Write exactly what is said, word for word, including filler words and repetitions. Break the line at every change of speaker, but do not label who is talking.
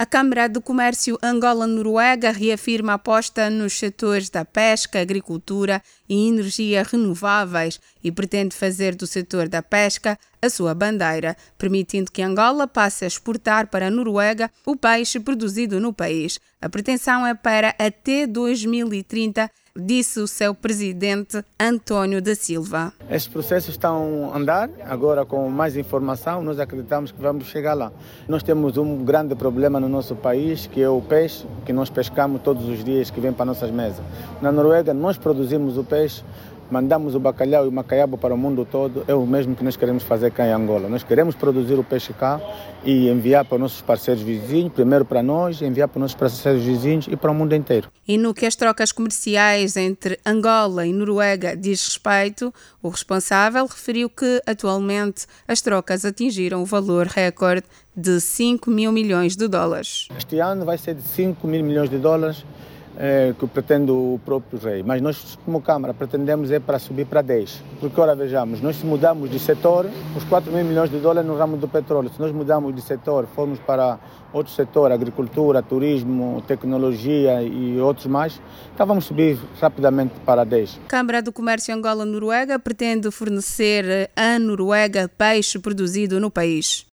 A Câmara de Comércio Angola-Noruega reafirma a aposta nos setores da pesca, agricultura e energia renováveis e pretende fazer do setor da pesca a sua bandeira, permitindo que Angola passe a exportar para a Noruega o peixe produzido no país. A pretensão é para até dois mil e trinta, disse o seu presidente António da Silva.
Esses processos estão a andar, agora com mais informação, nós acreditamos que vamos chegar lá. Nós temos um grande problema no nosso país, que é o peixe, que nós pescamos todos os dias, que vem para nossas mesas. Na Noruega, nós produzimos o peixe, mandamos o bacalhau e o macaiabo para o mundo todo, é o mesmo que nós queremos fazer cá em Angola. Nós queremos produzir o peixe cá e enviar para os nossos parceiros vizinhos, primeiro para nós, enviar para os nossos parceiros vizinhos e para o mundo inteiro.
E no que as trocas comerciais entre Angola e Noruega diz respeito, o responsável referiu que atualmente as trocas atingiram o valor recorde de cinco mil milhões de dólares.
Este ano vai ser de cinco mil milhões de dólares, É, que pretende o próprio rei, mas nós como Câmara pretendemos é para subir para dez, porque ora vejamos, nós se mudamos de setor, os quatro mil milhões de dólares no ramo do petróleo, se nós mudamos de setor, formos para outro setor, agricultura, turismo, tecnologia e outros mais, então vamos subir rapidamente para dez.
A Câmara do Comércio Angola-Noruega pretende fornecer à Noruega peixe produzido no país.